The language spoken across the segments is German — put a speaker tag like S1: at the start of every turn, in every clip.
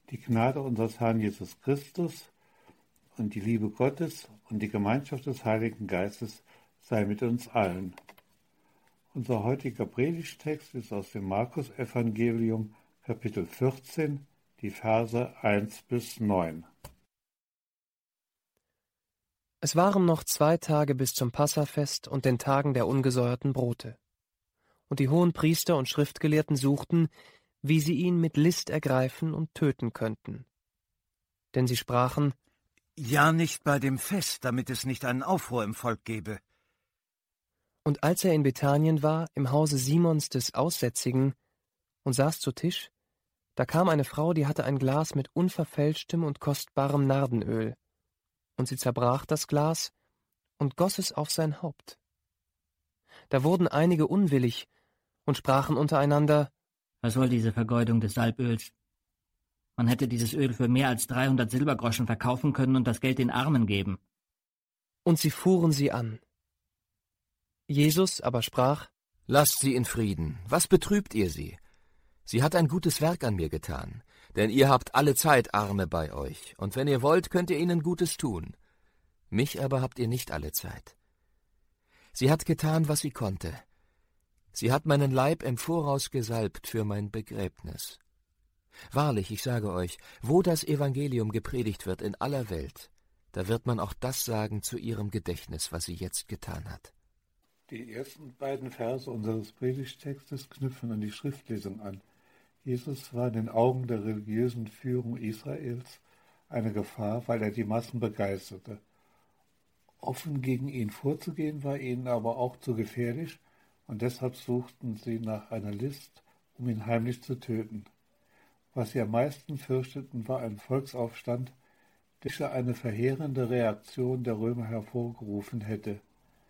S1: Die Gnade unseres Herrn Jesus Christus und die Liebe Gottes und die Gemeinschaft des Heiligen Geistes sei mit uns allen. Unser heutiger Predigttext ist aus dem Markus-Evangelium, Kapitel 14, die Verse 1-9.
S2: Es waren noch 2 Tage bis zum Passafest und den Tagen der ungesäuerten Brote. Und die Hohenpriester und Schriftgelehrten suchten, wie sie ihn mit List ergreifen und töten könnten. Denn sie sprachen:
S3: Ja, nicht bei dem Fest, damit es nicht einen Aufruhr im Volk gebe.
S2: Und als er in Bethanien war, im Hause Simons des Aussätzigen, und saß zu Tisch, da kam eine Frau, die hatte ein Glas mit unverfälschtem und kostbarem Nardenöl. Und sie zerbrach das Glas und goss es auf sein Haupt. Da wurden einige unwillig und sprachen untereinander:
S4: Was soll diese Vergeudung des Salböls? Man hätte dieses Öl für mehr als 300 Silbergroschen verkaufen können und das Geld den Armen geben.
S2: Und sie fuhren sie an. Jesus aber sprach:
S5: Lasst sie in Frieden, was betrübt ihr sie? Sie hat ein gutes Werk an mir getan, denn ihr habt alle Zeit Arme bei euch, und wenn ihr wollt, könnt ihr ihnen Gutes tun. Mich aber habt ihr nicht alle Zeit. Sie hat getan, was sie konnte. Sie hat meinen Leib im Voraus gesalbt für mein Begräbnis. Wahrlich, ich sage euch, wo das Evangelium gepredigt wird in aller Welt, da wird man auch das sagen zu ihrem Gedächtnis, was sie jetzt getan hat.
S1: Die ersten beiden Verse unseres Predigttextes knüpfen an die Schriftlesung an. Jesus war in den Augen der religiösen Führung Israels eine Gefahr, weil er die Massen begeisterte. Offen gegen ihn vorzugehen war ihnen aber auch zu gefährlich, und deshalb suchten sie nach einer List, um ihn heimlich zu töten. Was sie am meisten fürchteten, war ein Volksaufstand, der eine verheerende Reaktion der Römer hervorgerufen hätte.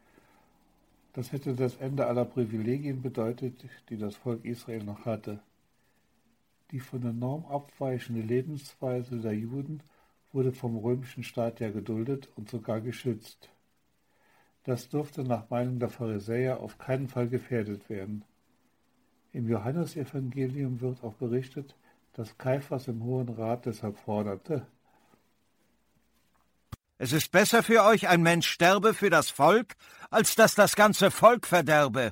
S1: Das hätte das Ende aller Privilegien bedeutet, die das Volk Israel noch hatte. Die von der Norm abweichende Lebensweise der Juden wurde vom römischen Staat ja geduldet und sogar geschützt. Das durfte nach Meinung der Pharisäer auf keinen Fall gefährdet werden. Im Johannesevangelium wird auch berichtet, dass Kaiphas im Hohen Rat deshalb forderte:
S3: Es ist besser für euch, ein Mensch sterbe für das Volk, als dass das ganze Volk verderbe.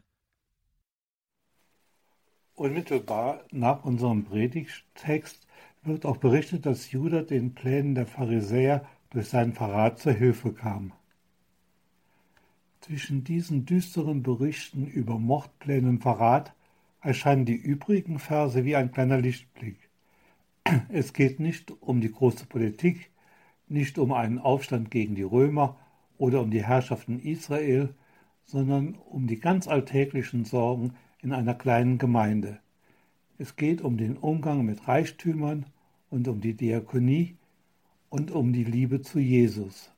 S1: Unmittelbar nach unserem Predigttext wird auch berichtet, dass Juda den Plänen der Pharisäer durch seinen Verrat zur Hilfe kam. Zwischen diesen düsteren Berichten über Mordpläne und Verrat erscheinen die übrigen Verse wie ein kleiner Lichtblick. Es geht nicht um die große Politik, nicht um einen Aufstand gegen die Römer oder um die Herrschaft in Israel, sondern um die ganz alltäglichen Sorgen in einer kleinen Gemeinde. Es geht um den Umgang mit Reichtümern und um die Diakonie und um die Liebe zu Jesus.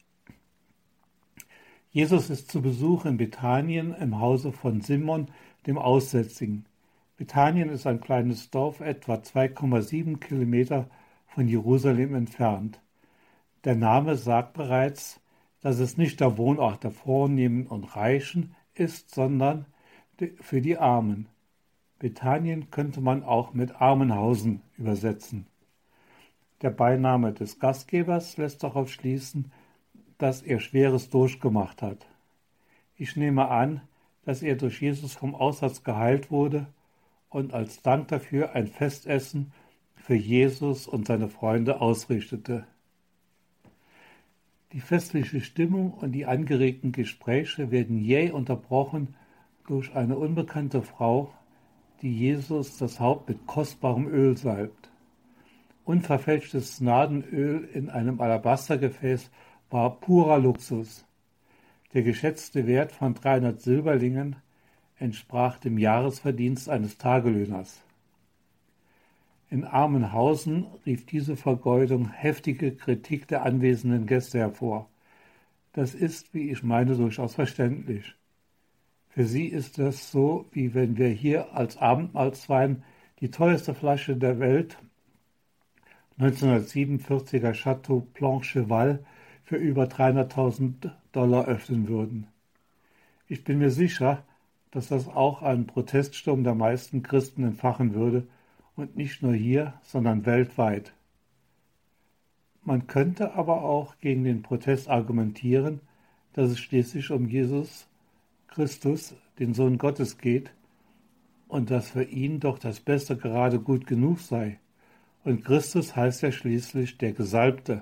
S1: Jesus ist zu Besuch in Bethanien im Hause von Simon, dem Aussätzigen. Bethanien ist ein kleines Dorf, etwa 2,7 Kilometer von Jerusalem entfernt. Der Name sagt bereits, dass es nicht der Wohnort der Vornehmen und Reichen ist, sondern für die Armen. Bethanien könnte man auch mit Armenhausen übersetzen. Der Beiname des Gastgebers lässt darauf schließen, dass er Schweres durchgemacht hat. Ich nehme an, dass er durch Jesus vom Aussatz geheilt wurde und als Dank dafür ein Festessen für Jesus und seine Freunde ausrichtete. Die festliche Stimmung und die angeregten Gespräche werden jäh unterbrochen durch eine unbekannte Frau, die Jesus das Haupt mit kostbarem Öl salbt. Unverfälschtes Nardenöl in einem Alabastergefäß war purer Luxus. Der geschätzte Wert von 300 Silberlingen entsprach dem Jahresverdienst eines Tagelöhners. In Armenhausen rief diese Vergeudung heftige Kritik der anwesenden Gäste hervor. Das ist, wie ich meine, durchaus verständlich. Für sie ist das so, wie wenn wir hier als Abendmahlswein die teuerste Flasche der Welt, 1947er Chateau Blanc-Cheval, für über $300.000 öffnen würden. Ich bin mir sicher, dass das auch einen Proteststurm der meisten Christen entfachen würde, und nicht nur hier, sondern weltweit. Man könnte aber auch gegen den Protest argumentieren, dass es schließlich um Jesus Christus, den Sohn Gottes, geht und dass für ihn doch das Beste gerade gut genug sei. Und Christus heißt ja schließlich der Gesalbte.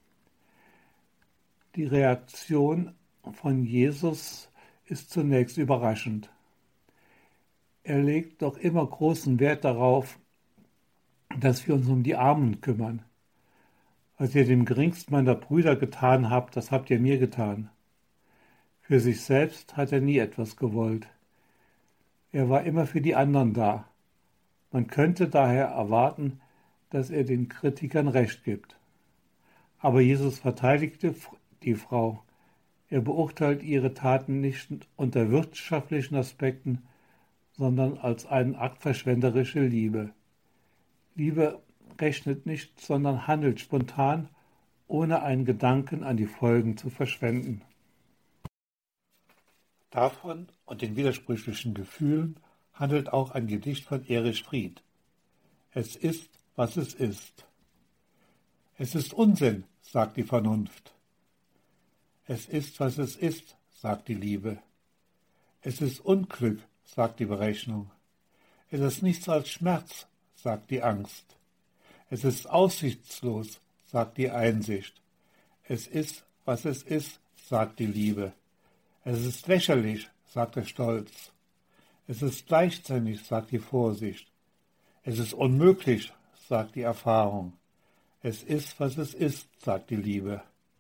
S1: Die Reaktion von Jesus ist zunächst überraschend. Er legt doch immer großen Wert darauf, dass wir uns um die Armen kümmern. Was ihr dem geringsten meiner Brüder getan habt, das habt ihr mir getan. Für sich selbst hat er nie etwas gewollt. Er war immer für die anderen da. Man könnte daher erwarten, dass er den Kritikern Recht gibt. Aber Jesus verteidigte die Frau. Er beurteilt ihre Taten nicht unter wirtschaftlichen Aspekten, sondern als einen Akt verschwenderischer Liebe. Liebe rechnet nicht, sondern handelt spontan, ohne einen Gedanken an die Folgen zu verschwenden. Davon und den widersprüchlichen Gefühlen handelt auch ein Gedicht von Erich Fried. Es ist, was es ist. Es ist Unsinn, sagt die Vernunft. Es ist, was es ist, sagt die Liebe. Es ist Unglück, sagt die Berechnung. Es ist nichts als Schmerz, sagt die Angst. Es ist aussichtslos, sagt die Einsicht. Es ist, was es ist, sagt die Liebe. Es ist lächerlich, sagt der Stolz. Es ist leichtsinnig, sagt die Vorsicht. Es ist unmöglich, sagt die Erfahrung. Es ist, was es ist, sagt die Liebe.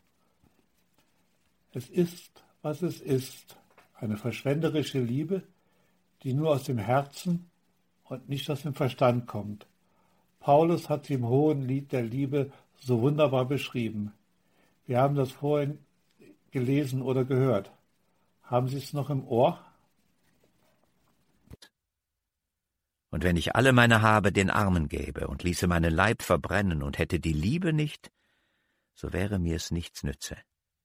S1: Es ist, was es ist, eine verschwenderische Liebe, die nur aus dem Herzen und nicht aus dem Verstand kommt. Paulus hat sie im Hohen Lied der Liebe so wunderbar beschrieben. Wir haben das vorhin gelesen oder gehört. Haben Sie es noch im Ohr?
S6: Und wenn ich alle meine Habe den Armen gäbe und ließe meinen Leib verbrennen und hätte die Liebe nicht, so wäre mir es nichts nütze.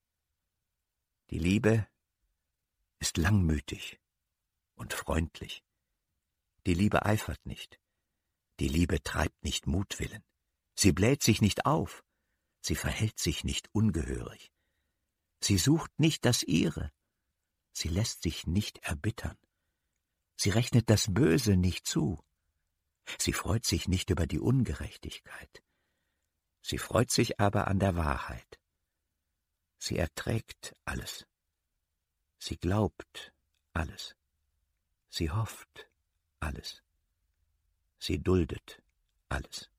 S6: Die Liebe ist langmütig und freundlich. Die Liebe eifert nicht. Die Liebe treibt nicht Mutwillen. Sie bläht sich nicht auf. Sie verhält sich nicht ungehörig. Sie sucht nicht das Ihre. Sie lässt sich nicht erbittern. Sie rechnet das Böse nicht zu. Sie freut sich nicht über die Ungerechtigkeit. Sie freut sich aber an der Wahrheit. Sie erträgt alles. Sie glaubt alles. Sie hofft alles. Sie duldet alles.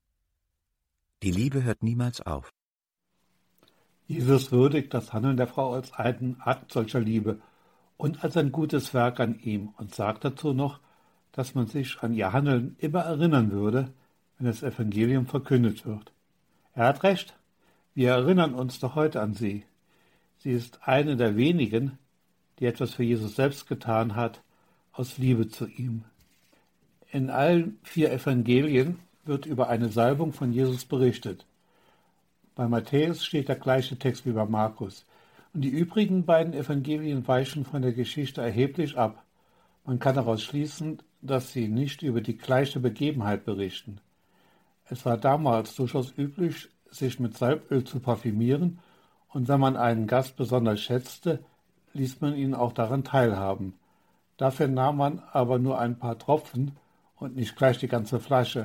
S6: Die Liebe hört niemals auf.
S1: Jesus würdigt das Handeln der Frau als einen Akt solcher Liebe und als ein gutes Werk an ihm und sagt dazu noch, dass man sich an ihr Handeln immer erinnern würde, wenn das Evangelium verkündet wird. Er hat recht, wir erinnern uns doch heute an sie. Sie ist eine der wenigen, die etwas für Jesus selbst getan hat, aus Liebe zu ihm. In allen 4 Evangelien wird über eine Salbung von Jesus berichtet. Bei Matthäus steht der gleiche Text wie bei Markus. Und die übrigen beiden Evangelien weichen von der Geschichte erheblich ab. Man kann daraus schließen, dass sie nicht über die gleiche Begebenheit berichten. Es war damals durchaus üblich, sich mit Salböl zu parfümieren, und wenn man einen Gast besonders schätzte, ließ man ihn auch daran teilhaben. Dafür nahm man aber nur ein paar Tropfen und nicht gleich die ganze Flasche.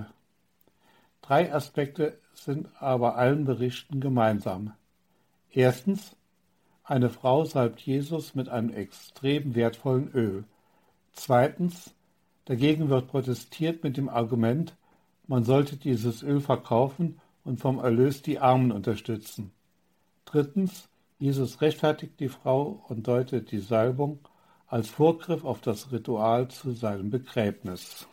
S1: 3 Aspekte sind aber allen Berichten gemeinsam. Erstens, eine Frau salbt Jesus mit einem extrem wertvollen Öl. Zweitens, dagegen wird protestiert mit dem Argument, man sollte dieses Öl verkaufen und vom Erlös die Armen unterstützen. Drittens, Jesus rechtfertigt die Frau und deutet die Salbung als Vorgriff auf das Ritual zu seinem Begräbnis.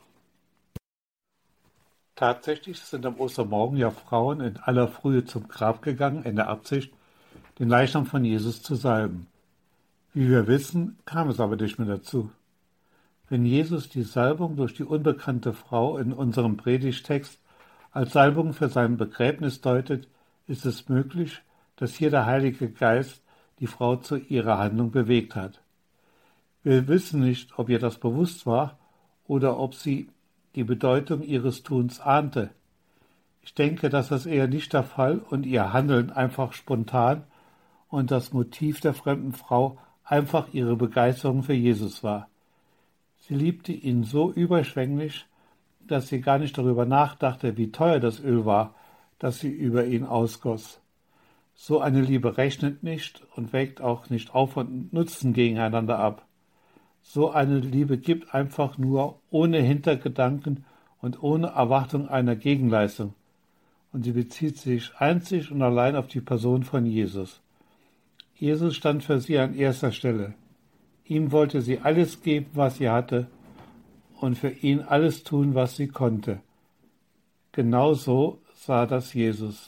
S1: Tatsächlich sind am Ostermorgen ja Frauen in aller Frühe zum Grab gegangen, in der Absicht, den Leichnam von Jesus zu salben. Wie wir wissen, kam es aber nicht mehr dazu. Wenn Jesus die Salbung durch die unbekannte Frau in unserem Predigtext als Salbung für sein Begräbnis deutet, ist es möglich, dass hier der Heilige Geist die Frau zu ihrer Handlung bewegt hat. Wir wissen nicht, ob ihr das bewusst war oder ob sie die Bedeutung ihres Tuns ahnte. Ich denke, dass das eher nicht der Fall und ihr Handeln einfach spontan und das Motiv der fremden Frau einfach ihre Begeisterung für Jesus war. Sie liebte ihn so überschwänglich, dass sie gar nicht darüber nachdachte, wie teuer das Öl war, das sie über ihn ausgoss. So eine Liebe rechnet nicht und wägt auch nicht Aufwand und Nutzen gegeneinander ab. So eine Liebe gibt einfach nur ohne Hintergedanken und ohne Erwartung einer Gegenleistung. Und sie bezieht sich einzig und allein auf die Person von Jesus. Jesus stand für sie an erster Stelle. Ihm wollte sie alles geben, was sie hatte, und für ihn alles tun, was sie konnte. Genau so sah das Jesus.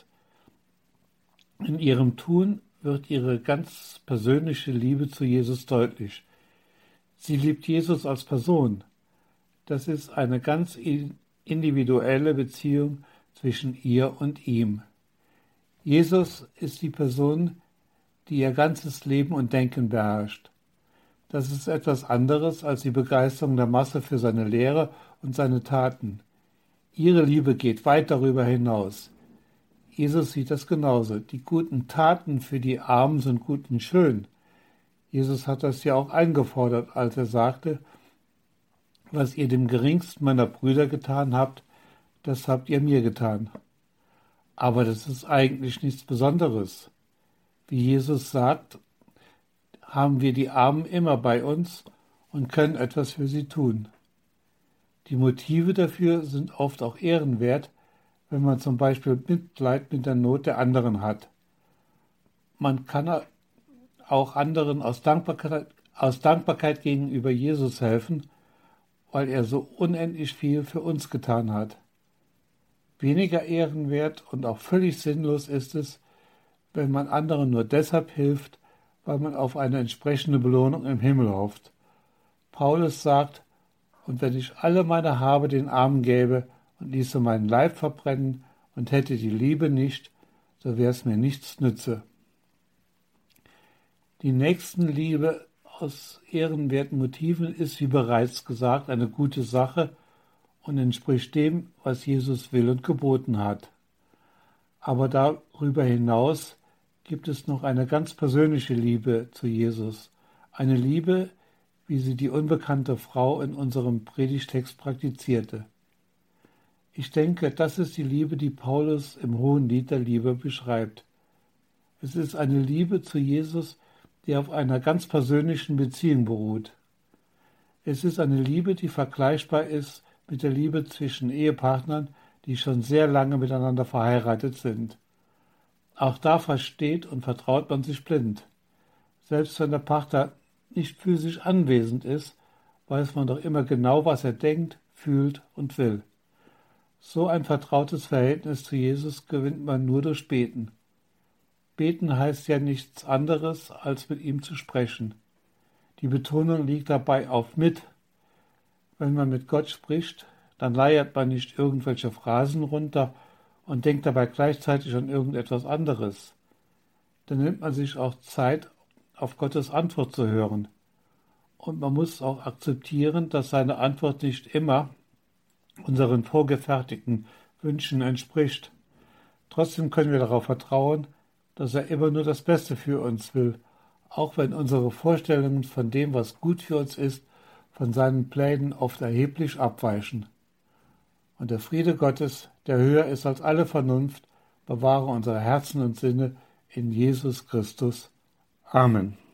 S1: In ihrem Tun wird ihre ganz persönliche Liebe zu Jesus deutlich. Sie liebt Jesus als Person. Das ist eine ganz individuelle Beziehung zwischen ihr und ihm. Jesus ist die Person, die ihr ganzes Leben und Denken beherrscht. Das ist etwas anderes als die Begeisterung der Masse für seine Lehre und seine Taten. Ihre Liebe geht weit darüber hinaus. Jesus sieht das genauso. Die guten Taten für die Armen sind gut und schön. Jesus hat das ja auch eingefordert, als er sagte, was ihr dem geringsten meiner Brüder getan habt, das habt ihr mir getan. Aber das ist eigentlich nichts Besonderes. Wie Jesus sagt, haben wir die Armen immer bei uns und können etwas für sie tun. Die Motive dafür sind oft auch ehrenwert, wenn man zum Beispiel Mitleid mit der Not der anderen hat. Man kann auch anderen aus Dankbarkeit gegenüber Jesus helfen, weil er so unendlich viel für uns getan hat. Weniger ehrenwert und auch völlig sinnlos ist es, wenn man anderen nur deshalb hilft, weil man auf eine entsprechende Belohnung im Himmel hofft. Paulus sagt, und wenn ich alle meine Habe den Armen gäbe und ließe meinen Leib verbrennen und hätte die Liebe nicht, so wäre es mir nichts nütze. Die Nächstenliebe aus ehrenwerten Motiven ist, wie bereits gesagt, eine gute Sache und entspricht dem, was Jesus will und geboten hat. Aber darüber hinaus gibt es noch eine ganz persönliche Liebe zu Jesus, eine Liebe, wie sie die unbekannte Frau in unserem Predigtext praktizierte. Ich denke, das ist die Liebe, die Paulus im Hohenlied der Liebe beschreibt. Es ist eine Liebe zu Jesus, die auf einer ganz persönlichen Beziehung beruht. Es ist eine Liebe, die vergleichbar ist mit der Liebe zwischen Ehepartnern, die schon sehr lange miteinander verheiratet sind. Auch da versteht und vertraut man sich blind. Selbst wenn der Partner nicht physisch anwesend ist, weiß man doch immer genau, was er denkt, fühlt und will. So ein vertrautes Verhältnis zu Jesus gewinnt man nur durch Beten. Beten heißt ja nichts anderes, als mit ihm zu sprechen. Die Betonung liegt dabei auf mit. Wenn man mit Gott spricht, dann leiert man nicht irgendwelche Phrasen runter und denkt dabei gleichzeitig an irgendetwas anderes. Dann nimmt man sich auch Zeit, auf Gottes Antwort zu hören. Und man muss auch akzeptieren, dass seine Antwort nicht immer unseren vorgefertigten Wünschen entspricht. Trotzdem können wir darauf vertrauen, dass er immer nur das Beste für uns will, auch wenn unsere Vorstellungen von dem, was gut für uns ist, von seinen Plänen oft erheblich abweichen. Und der Friede Gottes, der höher ist als alle Vernunft, bewahre unsere Herzen und Sinne in Jesus Christus. Amen.